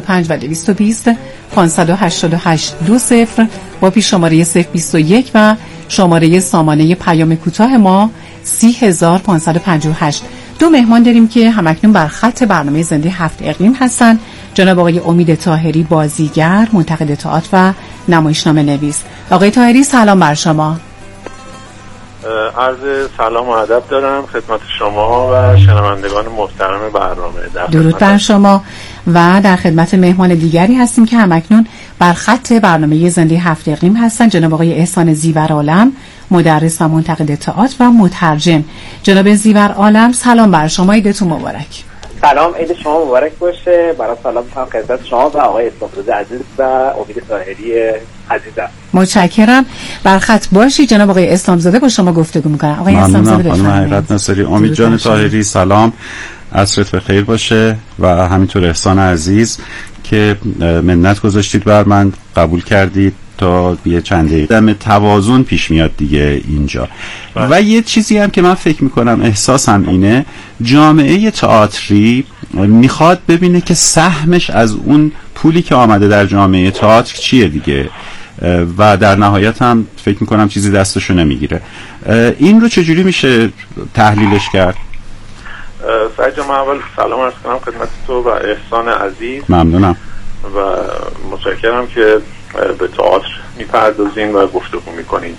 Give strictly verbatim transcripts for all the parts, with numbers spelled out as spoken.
پنج و دویست و بیست پانصد و هشتاد و هشت دو صفر با پیش شماره صفر بیست و یک و شماره سامانه پیام کوتاه ما سی هزار پانصد و پنجاه و هشت. دو مهمان داریم که همکنون بر خط برنامه زنده هفت اقلیم هستن. جناب آقای امید طاهری، بازیگر، منتقد تئاتر و نمایشنامه نویس. آقای طاهری سلام بر شما. عرض سلام و ادب دارم خدمت شما و شنوندگان محترم برنامه. درود بر شما. و در خدمت مهمان دیگری هستیم که همکنون بر خط برنامه زنده هفت اقلیم هستن. جناب آقای احسان زیورعالم، مدرس و منتقد تئاتر و مترجم. جناب زیورعالم سلام بر شما، عیدتون مبارک. سلام، عید شما مبارک باشه. برای سلام می‌کنم خدمت شما و آقای اسلامزاده عزیز و امید طاهری عزیزم. متشکرم. بر خط باشی. جناب آقای اسلامزاده با شما گفتگو می‌کنم. آقای اسلامزاده خانم حقیقت نصری. امید جان طاهری سلام، عصرت بخیر باشه و همینطور احسان عزیز که منت گذاشتید بر من، قبول کردید تا یه چند دقیقه توازن پیش میاد دیگه اینجا. باید. و یه چیزی هم که من فکر میکنم احساسم اینه، جامعه تئاتری میخواد ببینه که سهمش از اون پولی که آمده در جامعه تئاتر چیه دیگه و در نهایت هم فکر میکنم چیزی دستشو نمیگیره. این رو چجوری میشه تحلیلش کرد؟ سعید جان، اول سلام عرض کنم خدمت تو و احسان عزیز. ممنونم و متشکرم که به تئاتر میپردازین و گفتگو میکنین.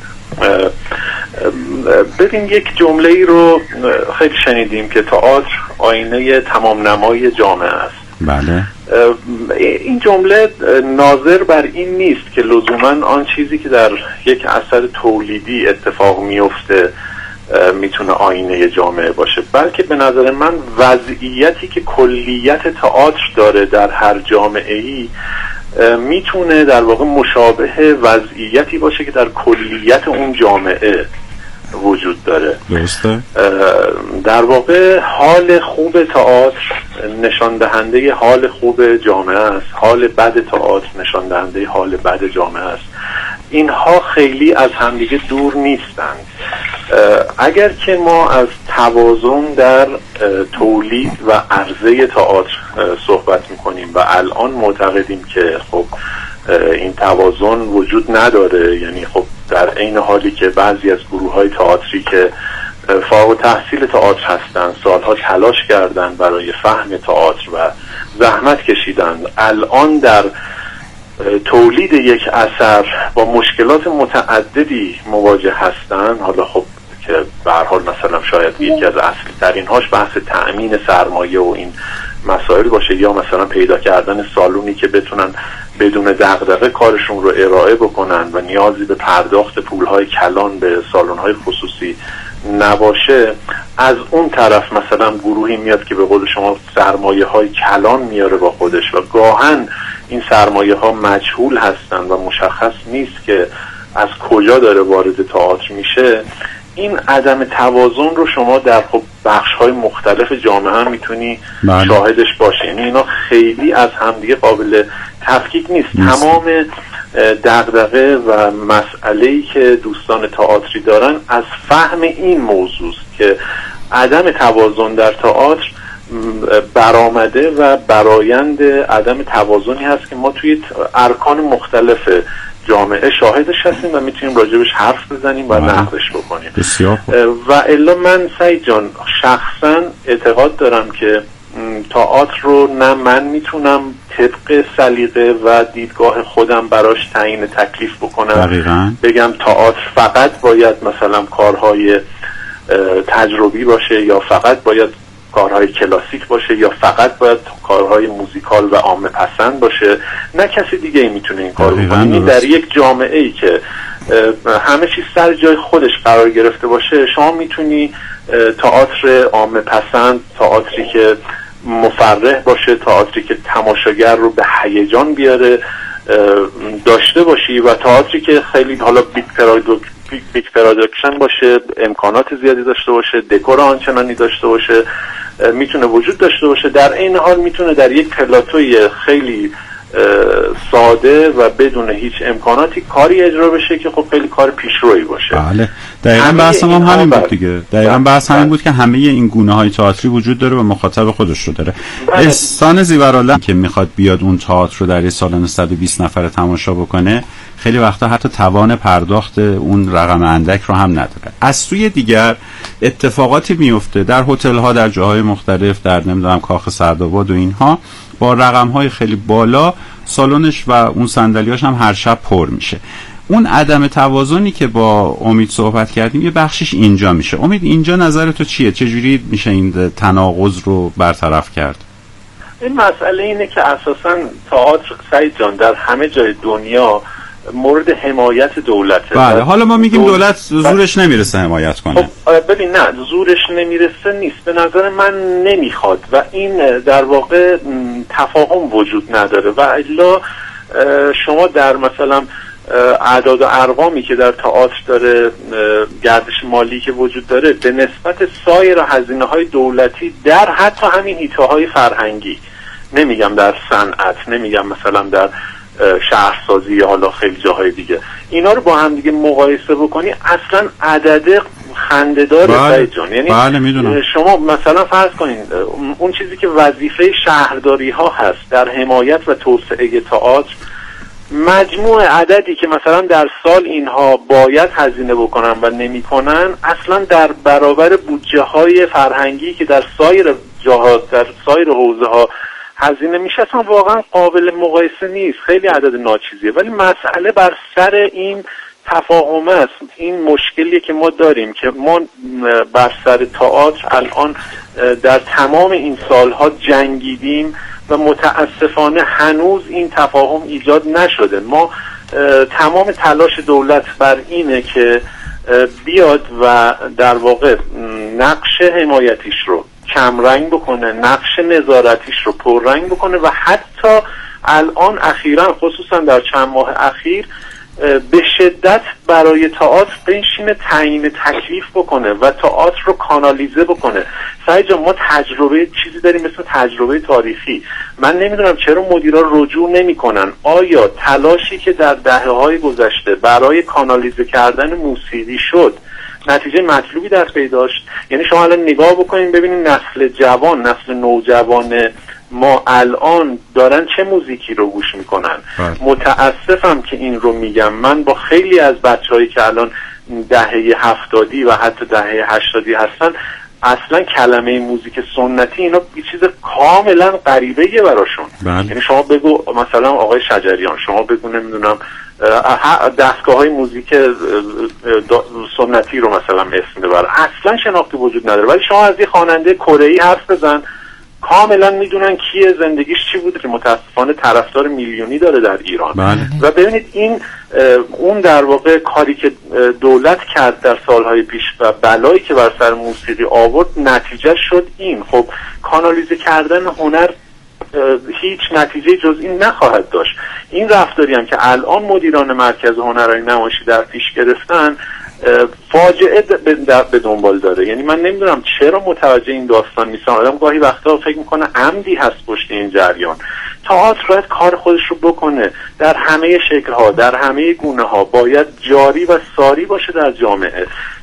ببین، یک جمله ای رو خیلی شنیدیم که تئاتر آینه تمام نمای جامعه است. بله. این جمله ناظر بر این نیست که لزوما آن چیزی که در یک اثر تولیدی اتفاق میفته میتونه آینه جامعه باشه، بلکه به نظر من وضعیتی که کلیت تئاتر داره در هر جامعه ای میتونه در واقع مشابه وضعیتی باشه که در کلیت اون جامعه وجود داره. درسته. در واقع حال خوب تئاتر نشان دهنده حال خوب جامعه است، حال بد تئاتر نشان دهنده حال بد جامعه است. اینها خیلی از همدیگه دور نیستند. اگر که ما از توازن در تولید و عرضه تئاتر صحبت میکنیم و الان معتقدیم که خب این توازن وجود نداره، یعنی خب در عین حالی که بعضی از گروه‌های تئاتری که فارغ التحصیل تئاتر هستند، سالها تلاش کردن برای فهم تئاتر و زحمت کشیدن، الان در تولید یک اثر با مشکلات متعددی مواجه هستند. حالا خب که به هر حال مثلا شاید یکی از اصلی ترین هاش بحث تأمین سرمایه و این مسائل باشه، یا مثلا پیدا کردن سالونی که بتونن بدون دغدغه کارشون رو ارائه بکنن و نیازی به پرداخت پولهای کلان به سالن‌های خصوصی نباشه. از اون طرف مثلا گروهی میاد که به قول شما سرمایه های کلان میاره با خودش و گاهن این سرمایه ها مجهول هستن و مشخص نیست که از کجا داره وارد تئاتر میشه. این عدم توازن رو شما در خب بخش های مختلف جامعه هم میتونی بله. شاهدش باشه. یعنی اینا خیلی از همدیگه قابل تفکیک نیست. نیست. تمام دغدغه و مسئله‌ای که دوستان تئاتری دارن از فهم این موضوع است که عدم توازن در تئاتر برآمده و برآیند عدم توازنی هست که ما توی ارکان مختلف جامعه شاهدش هستیم و میتونیم راجبش حرف بزنیم و نقدش بکنیم. و الا من سعید جان شخصا اعتقاد دارم که تئاتر رو نه من میتونم طبق سلیقه و دیدگاه خودم براش تعیین تکلیف بکنم. دقیقاً. بگم تئاتر فقط باید مثلا کارهای تجربی باشه یا فقط باید کارهای کلاسیک باشه یا فقط باید کارهای موزیکال و عامه پسند باشه. نه کسی دیگه ای میتونه این کارو بکنه. در یک جامعه ای که همه چیز سر جای خودش قرار گرفته باشه، شما میتونی تئاتر عامه پسند، تئاتری که مفرح باشه، تئاتری که تماشاگر رو به هیجان بیاره داشته باشی و تئاتری که خیلی حالا بیگ بیگ پروداکشن باشه، امکانات زیادی داشته باشه، دکور آنچنانی داشته باشه، میتونه وجود داشته باشه. در این حال میتونه در یک پلاتوی خیلی ساده و بدون هیچ امکاناتی کاری اجرا بشه که خب خیلی کار پیشرویی باشه. بله دقیقاً بحث ما هم همین بود دیگه. دقیقاً بحث همین بود که همه این گونه‌های تئاتری وجود داره و مخاطب خودش رو داره. احسان زیورآلم که میخواد بیاد اون تئاتر رو در یه سالن صد و بیست نفره تماشا بکنه خیلی وقتا حتی توان پرداخت اون رقم اندک رو هم نداره. از سوی دیگر اتفاقاتی میفته در هتل‌ها در جاهای مختلف، در نمیدونم کاخ سعدآباد و اینها، با رقم‌های خیلی بالا سالنش و اون صندلیاش هم هر شب پر میشه. اون عدم توازنی که با امید صحبت کردیم یه بخشش اینجا میشه. امید اینجا نظر تو چیه؟ چجوری میشه این تناقض رو برطرف کرد؟ این مسئله اینه که اساساً تئاتر سعید جان در همه جای دنیا مورد حمایت دولته. بله حالا ما میگیم دولت زورش نمیرسه حمایت کنه. خب ببین نه زورش نمیرسه نیست، به نظر من نمیخواد و این در واقع تفاهم وجود نداره و الا شما در مثلا اعداد و ارقامی که در تئاتر داره، گردش مالی که وجود داره به نسبت سایر هزینه‌های دولتی در حتی همین حیطه‌های فرهنگی، نمیگم در صنعت، نمیگم مثلا در شهرسازی یا حالا خیلی جاهای دیگه، اینا رو با هم دیگه مقایسه بکنی اصلا عدد خنده‌دار سعید جان. یعنی بله شما مثلا فرض کنین اون چیزی که وظیفه شهرداری ها هست در حمایت و توسعه تئاتر، مجموع عددی که مثلا در سال اینها باید هزینه بکنن و نمی‌کنن اصلا در برابر بودجه های فرهنگی که در سایر جاها در سایر حوزه ها هزینه میشه اصلا واقعا قابل مقایسه نیست، خیلی عدد ناچیزیه. ولی مسئله بر سر این تفاهم است، این مشکلی که ما داریم که ما بر سر تئاتر الان در تمام این سالها جنگیدیم و متاسفانه هنوز این تفاهم ایجاد نشده. ما تمام تلاش دولت بر اینه که بیاد و در واقع نقش حمایتیش رو کمرنگ بکنه، نقش نظارتیش رو پررنگ بکنه و حتی الان اخیراً خصوصا در چند ماه اخیر به شدت برای تئاتر بنشینه تعیین تکلیف بکنه و تئاتر رو کانالیزه بکنه. سعید جان ما تجربه چیزی داریم مثل تجربه تاریخی. من نمیدونم چرا مدیرا رجوع نمیکنن. آیا تلاشی که در دهه‌های گذشته برای کانالیزه کردن موسیقی شد نتیجه مطلوبی در پی داشت؟ یعنی شما الان نگاه بکنین ببینین نسل جوان، نسل نوجوان ما الان دارن چه موزیکی رو گوش میکنن. متاسفم که این رو میگم، من با خیلی از بچه‌هایی که الان دهه هفتادی و حتی دهه هشتادی هستن اصلا کلمه موزیک سنتی اینا یه چیز کاملا غریبه‌ایه براشون. یعنی شما بگو مثلا آقای شجریان، شما بگو نمیدونم دستگاه های موزیک سنتی رو مثلا اسم ببر، اصلا شناختی وجود نداره. ولی شما از یه خواننده کره‌ای حرف بزن کاملا میدونن کیه، زندگیش چی بوده، که متاسفانه طرفدار میلیونی داره در ایران. بله. و ببینید این اون در واقع کاری که دولت کرد در سالهای پیش و بلایی که بر سر موسیقی آورد نتیجه شد این. خب کانالیزه کردن هنر هیچ نتیجه جز این نخواهد داشت. این رفتاری هم که الان مدیران مرکز هنرهای نمایشی در پیش گرفتن فاجعه به دنبال داره. یعنی من نمیدونم چرا متوجه این داستان نیستن. آدم گاهی وقتا فکر میکنه عمدی هست پشت این جریان. تئاتر باید کار خودش رو بکنه در همه شکل‌ها، در همه گونه‌ها، باید جاری و ساری باشه در جامعه.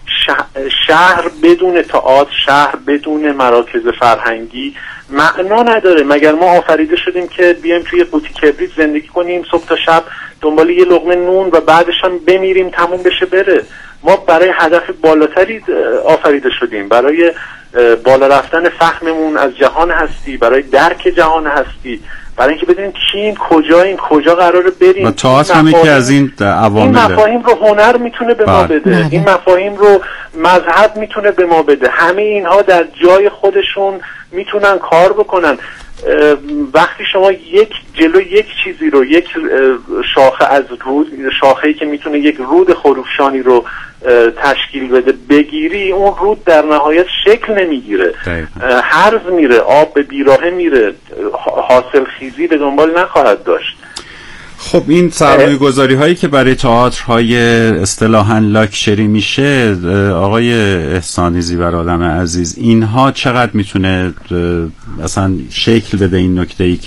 شهر بدون تئاتر، شهر بدون مراکز فرهنگی معنا نداره. مگر ما آفریده شدیم که بیایم توی قوطی کبریت زندگی کنیم صبح تا شب دنبال یه لقمه نون و بعدش هم بمیریم تموم بشه بره؟ ما برای هدف بالاتری آفریده شدیم، برای بالا رفتن فهممون از جهان هستی، برای درک جهان هستی، برای اینکه بدونیم کیم، کجاییم، کجا قراره بریم. و تئاتر هم یکی از این عوامل. این مفاهیم رو هنر میتونه به ما بده، این مفاهیم رو مذهب میتونه به ما بده. همه اینها در جای خودشون میتونن کار بکنن. وقتی شما یک جلو یک چیزی رو، یک شاخه از رود، شاخه‌ای که میتونه یک رود خروشانی رو تشکیل بده بگیری، اون رود در نهایت شکل نمیگیره، هرز میره، آب به بیراهه میره، حاصل خیزی به دنبال نخواهد داشت. خب این سرمایه گذاری هایی که برای تئاترهای اصطلاحاً لاکچری میشه، آقای احسان زیورآلم عزیز، اینها چقدر میتونه اصلا شکل بده این نکته ای که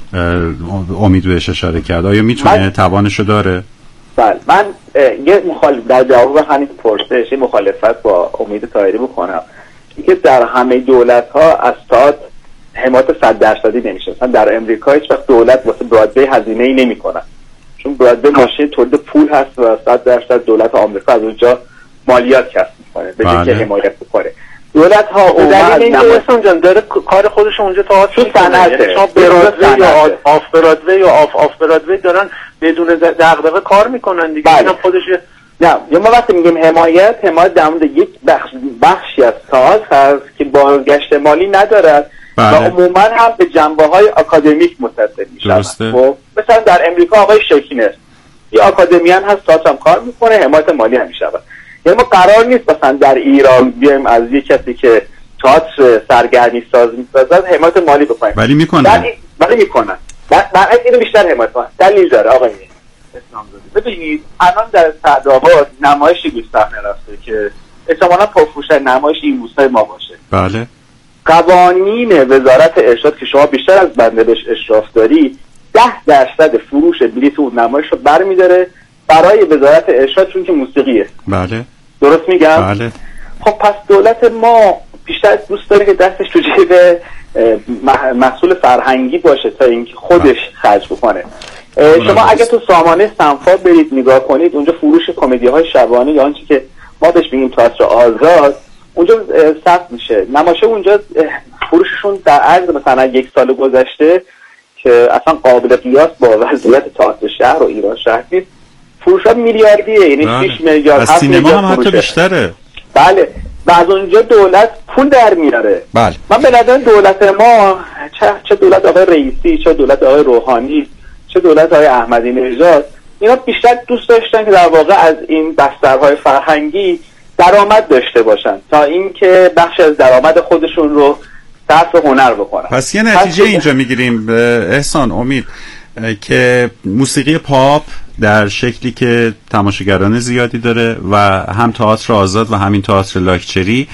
امید بهش اشاره کرد. آیا میتونه من... توانشو داره؟ بله، من یه مخالف در جواب همین پرسش یه مخالفت با امید طاهری میکنم که در همه دولت ها از تئاتر حمایت صد درصدی نمیشه. مثلا در امریکا هیچ وقت دولت واسه برادوی هزینه ای نمیکنه، چون برادوی ماشین تولید پول هست و صد درصد دولت آمریکا از اونجا مالیات کسب میکنه به جای که حمایت بکنه. دولت ها اومد نمایشون جان داره کار خودش اونجا تئاتر میکنه، شما برادوی یا آف برادوی یا آف آف برادوی دارن بدون دغدغه کار میکنن دیگه. اینم خودش نه، یا ما وقتی میگیم حمایت، حمایت در مورد یک بخش بخشی از تئاتر هست که بازگشت مالی ندارد و عموما هم به جنبه‌های آکادمیک متصل میشن. خب مثلا در امریکا آقای شکینر یه آکادمیان هست، تئاتر هم کار میکنه، حمایت مالی هم میشه. یعنی ما قرار نیست مثلا در ایران بیایم از یک کسی که تئاتر سرگرمی ساز میسازد حمایت مالی بکنیم، ولی میکنن ولی میکنن برعکس اینو بیشتر حمایت کنن. دلیل داره آقای اسلامزاده. ببینید الان در سعدآباد نمایشی به صحنه رفته که احتمالاً پرفروش‌ترین نمایش این روزهای ما باشه. بله. قوانین وزارت ارشاد که شما بیشتر از بنده بهش اشراف داری ده درصد فروش بلیط اون نمایش رو برمی‌داره برای وزارت ارشاد، چون که موسیقیه. بله. درست میگم؟ بله. خب پس دولت ما بیشتر دوست داره که دستش تو جیب محصول فرهنگی باشه تا اینکه خودش خرج بکنه. شما اگه تو سامانه سنفا برید نگاه کنید، اونجا فروش کمدی های شبانه یا آنچه که ما بهش میگیم تئاتر آزاد اونجا ثبت میشه. نمایش اونجا فروششون در عرض مثلا یک سال گذشته که اصلا قابل قیاس با وضعیت تئاتر شهر و ایران شهر نیست، فروشات میلیاردیه، یعنی بله. شش میلیارد از سینما هم حتی بیشتره. بله، و از اونجا دولت پول در میاره. بله. من به نظر دولت ما چه چه دولت آقای رئیسی، چه دولت آقای روحانی، چه دولت آقای احمدی نژاد، اینا بیشتر دوست داشتن که در واقع از این بسترهای فرهنگی درآمد داشته باشن تا اینکه بخش از درآمد خودشون رو صرف هنر بکنن. پس یه نتیجه پس اینجا میگیریم احسان، امید، که موسیقی پاپ در شکلی که تماشاگران زیادی داره و هم تئاتر آزاد و همین تئاتر لاکچری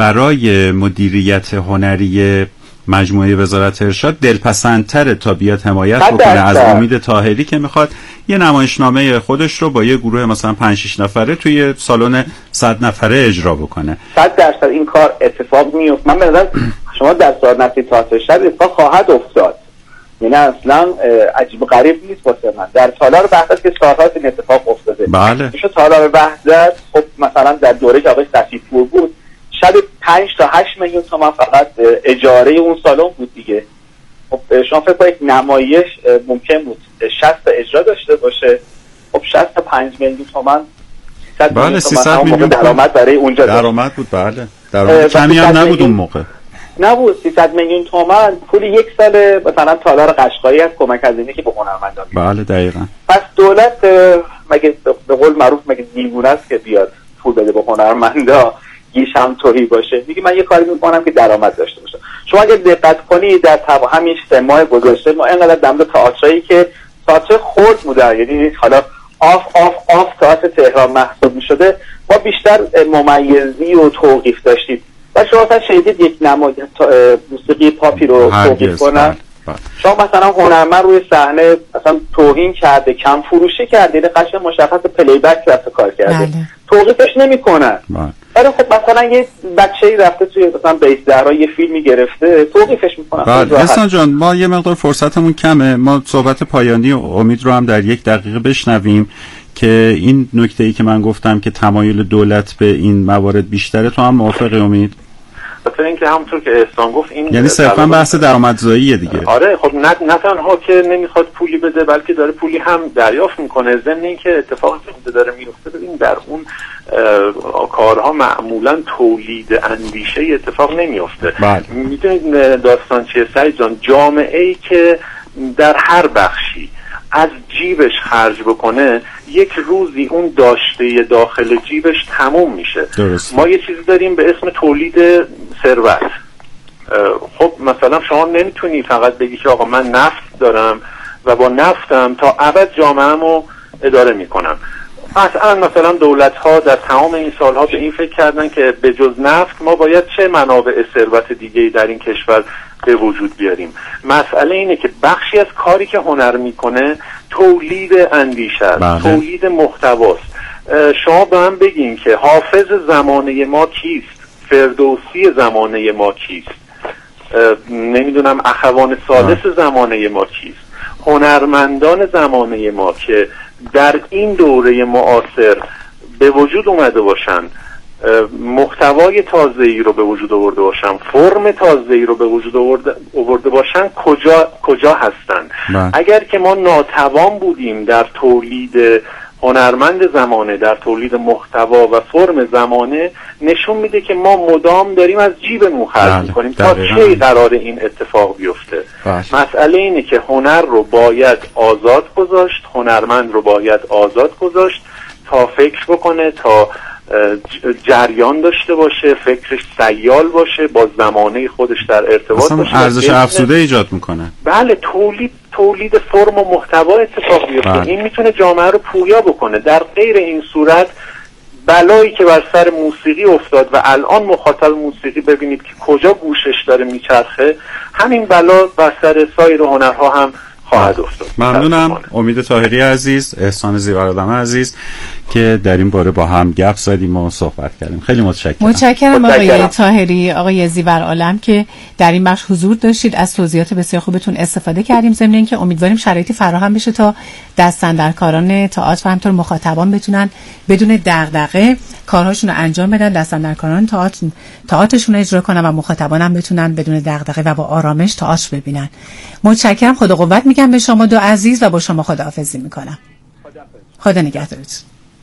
برای مدیریت هنری مجموعه وزارت ارشاد دلپسندتره تا بیاد حمایت بکنه از امید طاهری که میخواد یه نمایشنامه خودش رو با یه گروه مثلا پنج شش نفره توی سالن صد نفره اجرا بکنه. صد درصد این کار اتفاق میفته. من به نظر شما در سال نفسی تئاتر شب اتفاق خواهد افتاد، یعنی اصلا عجیب و غریب نیست واسه من. در تالار وحدت که سال‌ها این اتفاق افتاده. بله. میشه تالار وحدت خب مثلا در دوره که آقای صفی‌پور بود شب پنج تا هشت میلیون تومان فقط اجاره اون سالن بود دیگه. خب شما فکر کنید نمایش ممکن بود شصت تا اجرا داشته باشه، خب شصت تا پنج میلیون تومان بله سیصد میلیون درآمد برای اونجا درآمد بود. بله درآمد کمی هم نبود اون موقع، نبود. سیصد میلیون تومان پول یک سال مثلا تالار قشقایی از کمک هزینه که به هنرمندان. بله دقیقاً. پس دولت مگه به قول معروف مگه دیوونه است که بیاد پول بده به هنرمندا گیش هم توهی باشه؟ میگه من یه کاری میکنم که درآمد داشته باشه. شما اگه دقت کنید در تب... همین سه ماه گذشته ما اینقدر در مورد تئاترایی که تئاتر خرد بوده، یعنی حالا آف آف آف تئاتر تهران محسوب میشده، ما بیشتر ممیزی و توقیف داشتیم. و شما مثلا شنیدید یک نمایش موسیقی پاپی رو توقیف کنن؟ شما مثلا هنرمند روی صحنه مثلا توهین کرده، کم فروشی کرده، یعنی قشنگ مشخص پلی بک رفته کار کرده، بله. توقیفش نمیکنن. ولی خب مثلا یه بچه‌ای رفته توی مثلا بیس درا یه فیلمی گرفته، توقیفش میکنن. بله احسان جان، ما یه مقدار فرصتمون کمه، ما صحبت پایانی و امید رو هم در یک دقیقه بشنویم که این نکته‌ای که من گفتم که تمایل دولت به این موارد بیشتره، تو هم موافقی امید؟ مثلا اینکه همونطور که احسان گفت این یعنی صرفا بحث درآمدزاییه دیگه. آره خب نه نه تنها که نمیخواد پولی بده بلکه داره پولی هم دریافت میکنه. ضمن اینکه اتفاقی که داره میفته، ببین در اون کارها معمولا تولید اندیشه اتفاق نمیفته. میدونید داستان چیه سعید جان؟ جامعه ای که در هر بخشی از جیبش خرج بکنه، یک روزی اون داشته داخل جیبش تموم میشه. درست. ما یه چیزی داریم به اسم تولید ثروت. خب مثلا شما نمیتونی فقط بگی که آقا من نفت دارم و با نفتم تا ابد جامعه‌مو اداره میکنم. اصلا مثلا دولت ها در تمام این سالها به این فکر کردن که به جز نفت ما باید چه منابع ثروت دیگه‌ای در این کشور به وجود بیاریم. مسئله اینه که بخشی از کاری که هنر میکنه تولید اندیشه است، تولید محتواست. شما به من بگین که حافظ زمانه ما کیست؟ فردوسی زمانه ما کیست؟ نمیدونم اخوان ثالث زمانه ما کیست؟ هنرمندان زمانه ما که در این دوره معاصر به وجود اومده باشن، محتوای تازه‌ای رو به وجود آورده باشن، فرم تازه‌ای رو به وجود آورده باشن، کجا کجا هستن؟ اگر که ما ناتوان بودیم در تولید هنرمند زمانه، در تولید محتوا و فرم زمانه، نشون میده که ما مدام داریم از جیبمون خرج میکنیم تا چه قرار این اتفاق بیفته. باش. مسئله اینه که هنر رو باید آزاد گذاشت، هنرمند رو باید آزاد گذاشت تا فکر بکنه، تا جریان داشته باشه، فکرش سیال باشه، با زمانه خودش در ارتباط باشه، ارزش افزوده ایجاد میکنه. بله، تولید تولید فرم و محتوا اتفاق بیفته. بله. این میتونه جامعه رو پویا بکنه. در غیر این صورت بلایی که بر سر موسیقی افتاد و الان مخاطب موسیقی ببینید که کجا گوشش داره میچرخه، همین بلا بر سر سایر هنرها هم خواهد افتاد. ممنونم. امید طاهری عزیز، احسان زیورآدم عزیز که در این باره با هم گپ زدیم و صحبت کردیم. خیلی متشکرم. متشکرم آقای طاهری، آقای زیورآدم که در این بخش حضور داشتید، از توضیحات بسیار خوبتون استفاده کردیم. ضمن اینکه امیدواریم شرایطی فراهم بشه تا دستاندرکاران تئاتر و همینطور مخاطبان بتونن بدون دغدغه کارهاشون رو انجام بدن، دستاندرکاران تئاتر تئاترشون رو اجرا کنن و مخاطبان هم بتونن بدون دغدغه و با آرامش تئاتر ببینن. متشکرم. خدا قوت میگم به شما دو عزیز و با شما خداحافظی میکنم. خدا نگهدارتون.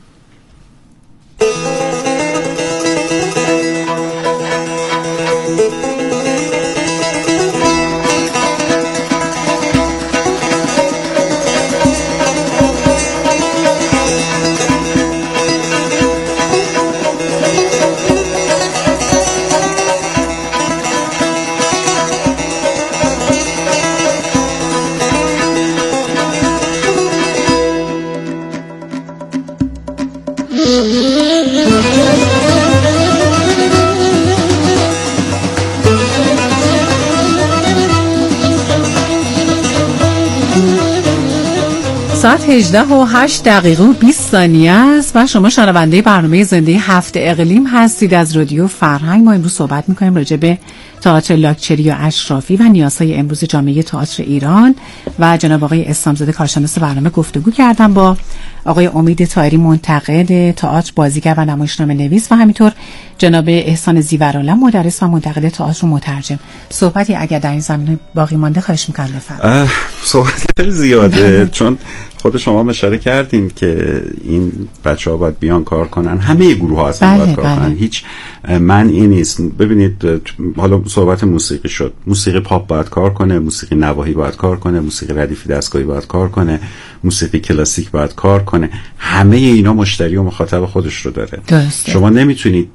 ساعت هجده و هشت دقیقه و بیست ثانیه است و شما شنونده برنامه زنده هفت اقلیم هستید از رادیو فرهنگ. ما امروز صحبت می‌کنیم راجع به تئاتر لاکچری و اشرافی و نیازهای امروز جامعه تئاتر ایران و جناب آقای اسلامزاده کارشناس برنامه گفتگو کردم با آقای امید طاهری منتقد تئاتر، بازیگر و نمایشنامه نویس و همینطور جناب احسان زیورآدم مدرس و منتقد تئاتر و مترجم. صحبتی اگر در این زمینه باقی مانده خواهش می‌کنم بفرمایید. صحبت خیلی زیاده چون خود شما اشاره کردین که این بچه‌ها باید بیان کار کنن، همه گروه‌ها اصلا باید کار کنن، هیچ منعی نیست. ببینید حالا صحبت موسیقی شد، موسیقی پاپ باید کار کنه، موسیقی نواحی باید کار کنه، موسیقی ردیفی دستگاهی باید کار کنه، موسیقی کلاسیک باید کار کنه. همه اینا مشتری و مخاطب خودش رو داره. درسته. شما نمیتونید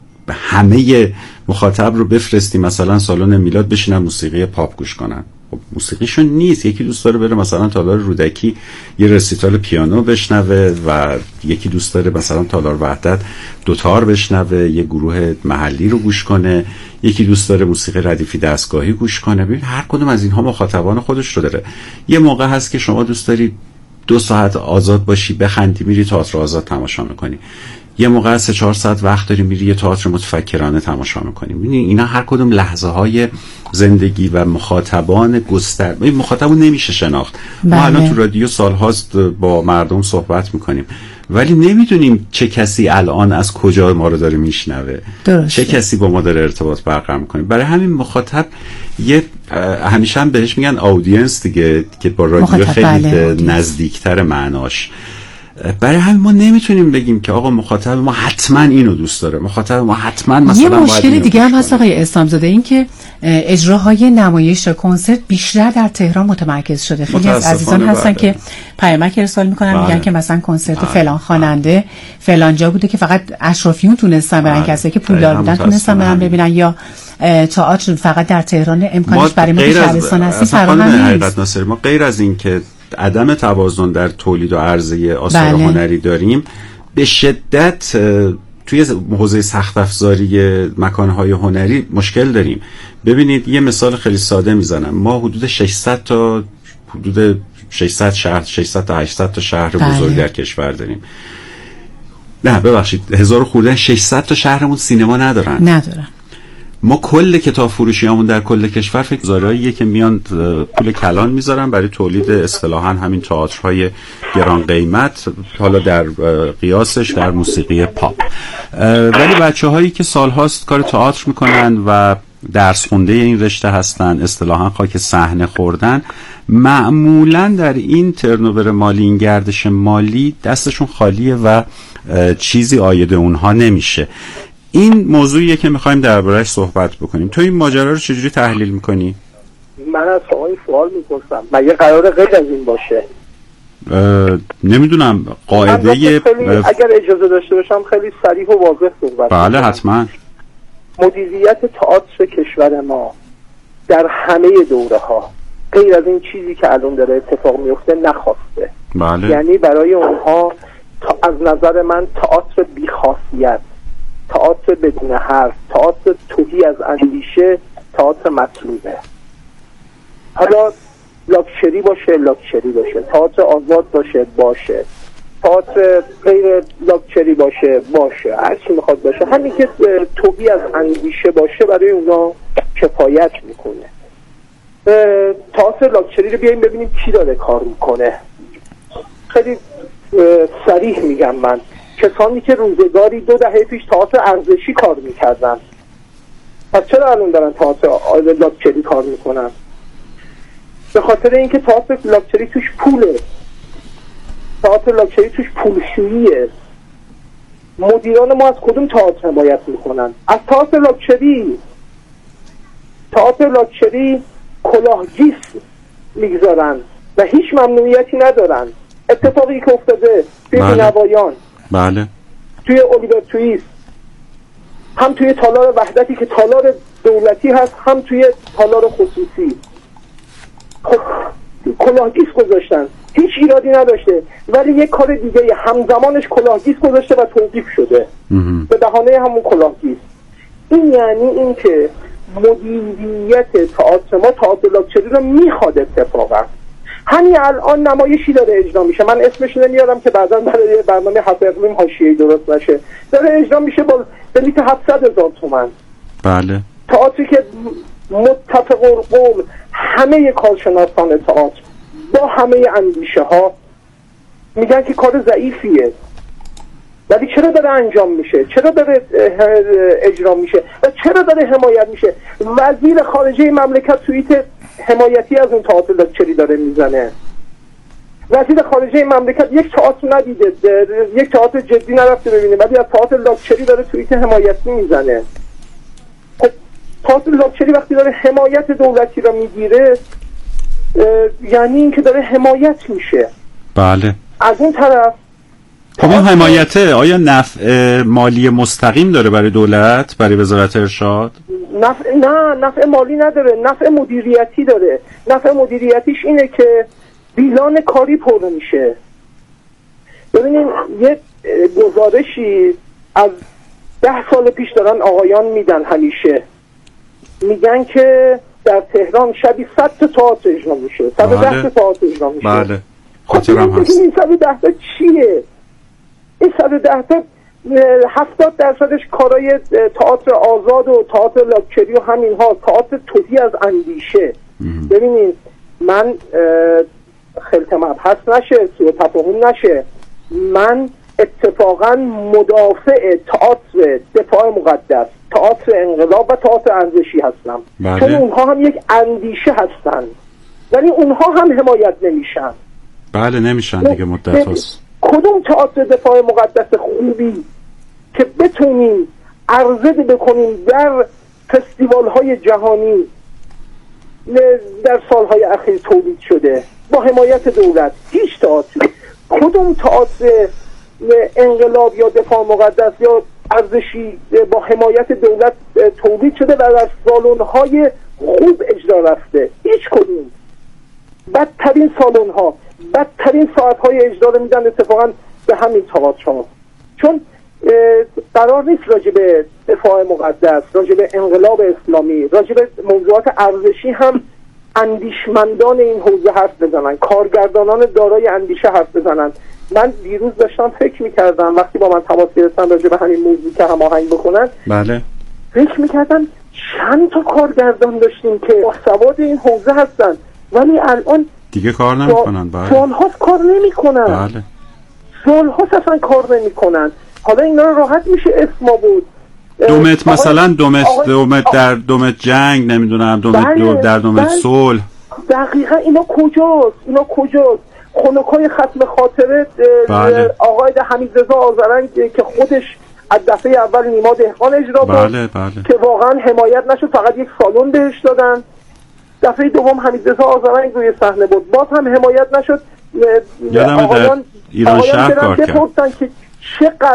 همه مخاطب رو بفرستی مثلا سالن میلاد بشینن موسیقی پاپ گوش کنن. خب موسیقیشون نیست. یکی دوست داره بره مثلا تالار رودکی یه رسیتال پیانو بشنوه و یکی دوست داره مثلا تالار وحدت دوتار بشنوه، یه گروه محلی رو گوش کنه، یکی دوست داره موسیقی ردیفی دستگاهی گوش کنه. ببین هر کدوم از اینها مخاطبان خودش رو داره. یه موقع هست که شما دوست داری دو ساعت آزاد باشی، بخندی، میری تئاتر آزاد تماشا میکنی. یه موقع سه چهار ساعت وقت داری میری یه تئاتر متفکرانه تماشا میکنی. ببین اینا هر کدوم لحظه های زندگی و مخاطبان گسترده. این مخاطبو نمیشه شناخت. بله. ما الان تو رادیو سالهاست با مردم صحبت میکنیم ولی نمیدونیم چه کسی الان از کجا ما رو داره میشنوه، چه کسی با ما داره ارتباط برقرار میکنه. برای همین مخاطب یه همیشه هم بهش میگن آدینس دیگه که با رادیو خیلی بله. نزدیکتر معناش. برای همین ما نمیتونیم بگیم که آقا مخاطب ما حتما اینو دوست داره، مخاطب ما حتما مثلا یه مشکل دیگه هم هست آقای اسلامزاده، این که اجراهای نمایش و کنسرت بیشتر در تهران متمرکز شده. خیلی از عزیزان هستن که پیامک ارسال میکنن میگن که مثلا کنسرت فلان خواننده فلان جا بوده که فقط اشرافیون تونستن برن، کسایی که پولدار بودن تونستن برن ببینن، یا تئاتر فقط در تهران امکانش برای ما که شهرستان هستی فراهم نیست. ما غیر از این که عدم توازن در تولید و عرضه آثار بله. هنری داریم، به شدت توی حوزه سخت افزاری مکانهای هنری مشکل داریم. ببینید یه مثال خیلی ساده میزنم. ما حدود ششصد تا حدود ششصد شهر ششصد تا هشتصد تا شهر بله. بزرگ در کشور داریم. نه ببخشید هزار خورده ششصد تا شهرمون سینما ندارن. ندارن. ما کل کتاب فروشیامون در کل کشور فکر گذاریه که میان پول کلان میذارن برای تولید اصطلاحاً همین تئاترهای گران قیمت، حالا در قیاسش در موسیقی پاپ. ولی بچه‌هایی که سالهاست کار تئاتر میکنن و درس خونده این رشته هستن، اصطلاحاً خاک صحنه خوردن، معمولاً در این ترنوور مالی، این گردش مالی دستشون خالیه و چیزی عاید اونها نمیشه. این موضوعیه که میخوایم درباره‌اش صحبت بکنیم. تو این ماجرا رو چجوری تحلیل میکنی؟ من از شما این سوال میپرسم، مگه قراره غیر از این باشه؟ نمیدونم قاعده خیلی اه... اگر اجازه داشته باشم خیلی صریح و واضح صحبت بله حتما. مدیریت تئاتر کشور ما در همه دوره ها غیر از این چیزی که الان داره اتفاق میفته نخواسته. بله. یعنی برای اونها تا از نظر من تئاتر بی‌خاصیت، تئاتر بدون حرف، تئاتر تهی از اندیشه، تئاتر مطلوبه. حالا لاکچری باشه لاکچری باشه، تئاتر آزاد باشه باشه، تئاتر غیر لاکچری باشه باشه، هر چی میخواد باشه، همین که تهی از اندیشه باشه برای اونا کفایت میکنه. تئاتر لاکچری رو بیاییم ببینیم کی داره کار میکنه. خیلی صریح میگم، من کسانی که روزگاری دو دهه پیش تئاتر ارزشی کار میکردن، پس چرا الان دارن تئاتر لاکچری کار میکنن؟ به خاطر اینکه تئاتر لاکچری توش پوله، تئاتر لاکچری توش پولشوییه. مدیران ما از کدوم تئاتر حمایت میکنن؟ از تئاتر لاکچری. تئاتر لاکچری کلاهگیس میگذارن و هیچ ممنوعیتی ندارن. اتفاقی که افتاده توی بینوایان، بله، توی الیور تویست، هم توی تالار وحدتی که تالار دولتی هست، هم توی تالار خصوصی، خب کلاهگیس گذاشتن، هیچ ایرادی نداشته، ولی یک کار دیگه همزمانش کلاهگیس گذاشته و توقیف شده به بهانه همون کلاهگیس. این یعنی این که مدیریت تئاتر ما تئاتر لاکچری رو میخواد. اتفاقا همین الان نمایشی داره اجرا میشه، من اسمش نمیارم که بعدا برای برنامه هفت اقلیم حاشیه‌ای درست نشه، داره اجرا میشه با بلیت هفتصد هزار تومان. بله. تئاتری که متفق القول همه کارشناسان تئاتر با همه اندیشه ها میگن که کار ضعیفیه، ولی چرا داره انجام میشه؟ چرا داره اجرا میشه؟ و چرا داره حمایت میشه؟ وزیر خارجه مملکت توییت حمایتی از اون تئاتر لاکچری داره میزنه. وزیر خارجه مملکت یک تئاتر ندیده، یک تئاتر جدی نرفته ببینه، ولی از تئاتر لاکچری داره توییت حمایتی میزنه. تئاتر لاکچری وقتی داره حمایت دولتی رو میگیره یعنی این که داره حمایت میشه. بله. از این طرف خب این حمایته آیا نفع مالی مستقیم داره برای دولت، برای وزارت ارشاد؟ نفع نه، نفع مالی نداره، نفع مدیریتی داره. نفع مدیریتیش اینه که بیلان کاری پر میشه. ببینین یه گزارشی از ده سال پیش دارن آقایان میدن، همیشه میگن که در تهران شبی صد تا تئاتر اجرا میشه، صد و ده تا تئاتر اجرا میشه. بله. خاطرم هست. این صد و ده تا چیه؟ این صد و ده تا هفتاد درصدش کارای تئاتر آزاد و تئاتر لاکچری و همین ها، تئاتر تهی از اندیشه. ببینید من خلط مبحث نشه، سوء تفاهم نشه، من اتفاقا مدافع تئاتر دفاع مقدس، تئاتر انقلاب و تئاتر ارزشی هستم. بله. چون اونها هم یک اندیشه هستن، ولی اونها هم حمایت نمیشن. بله نمیشن دیگه، مدت هست. کدوم تئاتر دفاع مقدس خوبی که بتونیم عرضه بکنیم در فستیوال های جهانی در سالهای اخیر تولید شده با حمایت دولت؟ هیچ تئاتری. کدوم تئاتر انقلاب یا دفاع مقدس یا ارزشی با حمایت دولت تولید شده و در سالن‌های خوب اجرا رفته؟ هیچ کدوم. بدترین سالن‌ها، بدترین ساعت‌های اجرا رو میدن اتفاقا به همین تئاترها، چون قرار نیست راجع به دفاع مقدس، راجع به انقلاب اسلامی، راجع به موضوعات ارزشی هم اندیشمندان این حوزه حرف بزنن، کارگردانان دارای اندیشه حرف بزنن. من دیروز داشتم فکر میکردم وقتی با من تماس گرفتن راجع به همین موضوع که هماهنگ بکنن، بله فکر میکردم چند تا کارگردان داشتیم که با سواد این حوزه هستن ولی الان دیگه کار نمیکنن. بله سالهاست کار نمیکنن. بله سالهاست اصلا کار نمیکنن. حالا اینا رو راحت میشه اسما بود. دومت مثلا دومت دومت در دومت جنگ نمیدونم دومت بله در دومت بله صلح. دقیقا اینا کجاست؟ اینا کجاست؟ خنکای ختم خاطره بله. آقای حمیدرضا آذرنگ که خودش از دفعه اول نیما دهقان اجرا بود، بله بله. که واقعا حمایت نشد، فقط یک سالن بهش دادن. دفعه دوم حمیدرضا آذرنگ روی صحنه بود، باز هم حمایت نشد. یادم در ایران شهر کار کرد که چقدر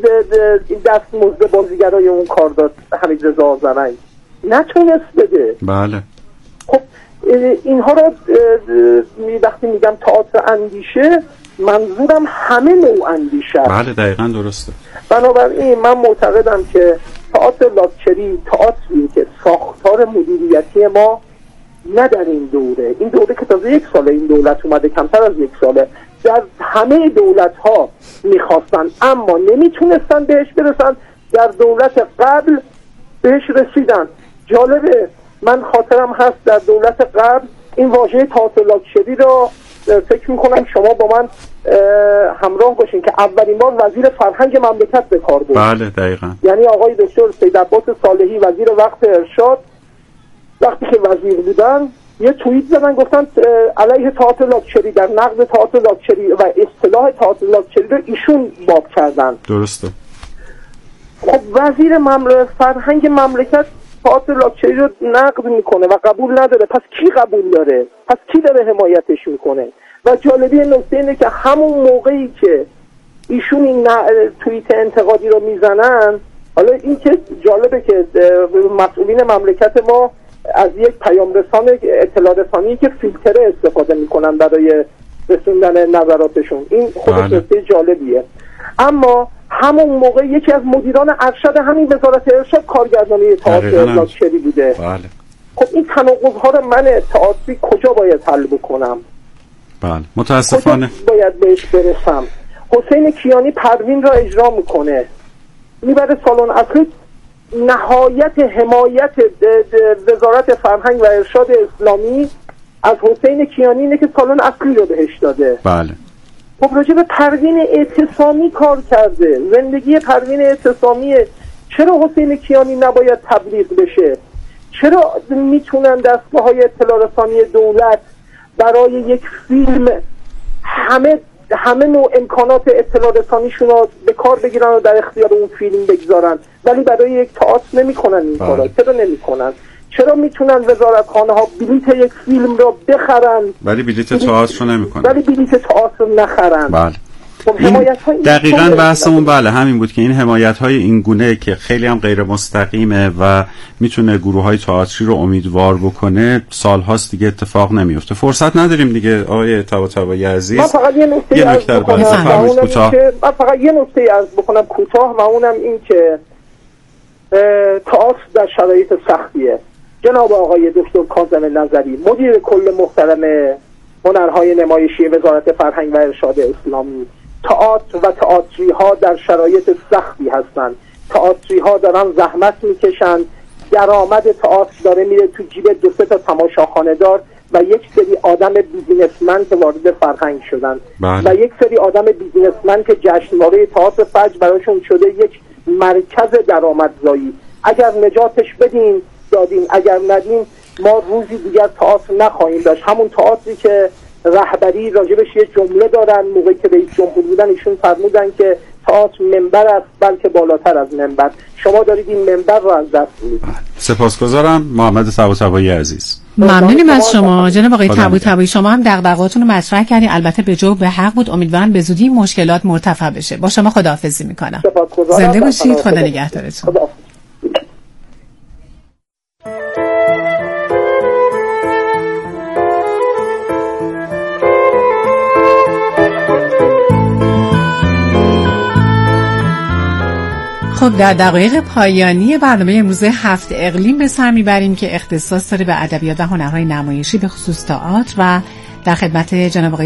دستمزد بازیگرای اون کار داد حمیدرضا آذرنگ، نتونست بده. بله. خب اینها رو وقتی میگم تئاتر اندیشه منظورم همه نوع اندیشه. بله دقیقاً درسته. بنابراین من معتقدم که تئاتر لاکچری تئاتری که ساختار مدیریتی ما نه در این دوره، این دوره که تازه یک ساله این دولت اومده، کمتر از یک ساله، در همه دولت ها میخواستن اما نمیتونستن بهش برسن، در دولت قبل بهش رسیدن. جالبه، من خاطرم هست در دولت قبل این واژه تئاتر لاکچری رو فکر میکنم شما با من همراه باشین که اولین بار وزیر فرهنگ مملکت به کار بود. بله دقیقاً. یعنی آقای دکتر سید عباس صالحی وزیر وقت ارشاد وقتی که وزیر بودن یه توییت زدن گفتن علیه تئاتر لاکچری، در نقد تئاتر لاکچری و اصطلاح تئاتر لاکچری رو ایشون باب کردن. درسته. خب وزیر مملکت فرهنگ مملکت تئاتر لاکچری رو نقد میکنه و قبول نداره، پس کی قبول داره؟ پس کی داره حمایتش میکنه؟ و جالبی نکته اینه که همون موقعی که ایشون این توییت انتقادی رو میزنن، حالا این که جالبه که مسئولین مملکت ما از یک پیام رسان اطلاع رسانی که فیلتره استفاده میکنن برای رسوندن نظراتشون، این خودش نکته جالبیه. اما همون موقع یکی از مدیران ارشد همین وزارت ارشاد کارگردانی تئاتر لاکچری بوده. بله. خب این تناقض‌ها رو من تئاتری کجا باید حل بکنم؟ بله متاسفانه کجا باید بهش برسم؟ حسین کیانی پروین را اجرا میکنه، میبره سالن اصلی، نهایت حمایت وزارت فرهنگ و ارشاد اسلامی از حسین کیانی اینه که سالن اصلی رو بهش داده. بله. خب راجع به پروین اعتصامی کار کرده، زندگی پروین اعتصامی، چرا حسین کیانی نباید تبلیغ بشه؟ چرا میتونن دستگاه‌های اطلاع رسانی دولت برای یک فیلم همه همه نوع امکانات اطلاع رسانیشون رو به کار بگیرن و در اختیار اون فیلم بگذارن، ولی برای یک تئاتر نمیکنن این کارا؟ چرا نمیکنن؟ چرا میتونن وزارتخانه ها بلیت یک فیلم رو بخرن ولی بلیت تئاتر رو نمیکنن، ولی بلیت تئاتر رو نخرن؟ بله. این دقیقاً بحثمون بله همین بود که این حمایت های این گونه که خیلی هم غیر مستقیمه و میتونه گروه های تئاتری رو امیدوار بکنه، سالهاست دیگه اتفاق نمیفته. فرصت نداریم دیگه آقای طباطبایی عزیز. من فقط یه نکته یه نکته بفرمایید کوتاه. من فقط یه نکته عرض بکنم کوتاه و اونم این که تئاتر در شرایط سختیه. جناب آقای دکتر کاظم نظری مدیر کل محترم هنرهای نمایشی وزارت فرهنگ و ارشاد اسلامی، تئاتر و تئاتری ها در شرایط سختی هستند. تئاتری ها دارن زحمت میکشن، درآمد تئاتر داره میره تو جیب دو سه تا تماشاخانه دار و یک سری آدم بیزینسمن که وارد فرهنگ شدن بله. و یک سری آدم بیزینسمن که جشنواره تئاتر فجر براشون شده یک مرکز درآمدزایی. اگر نجاتش بدین دادین، اگر ندین ما روزی دیگر تئاتر نخواهیم داشت. همون تئاتری که رهبری راجبش یه جمله دارن، موقعی که رئیس جمهور بودن ایشون فرمودن که تئاتر منبر است بلکه بالاتر از منبر. شما دارید این منبر رو از دست میدید. سپاسگزارم محمد طباطبایی عزیز. ممنونیم از شما جناب آقای طباطبایی. شما هم دغدغه‌هاتون رو مطرح کردین، البته به جو به حق بود. امیدوارم به زودی مشکلات مرتفع بشه. با شما خداحافظی میکنم. زنده باشید. خدا نگهدارتون. خب در دقایق پایانی برنامه امروز هفت اقلیم به سر میبریم که اختصاص داره به ادبیات و هنرهای نمایشی به خصوص تئاتر و در خدمت جناب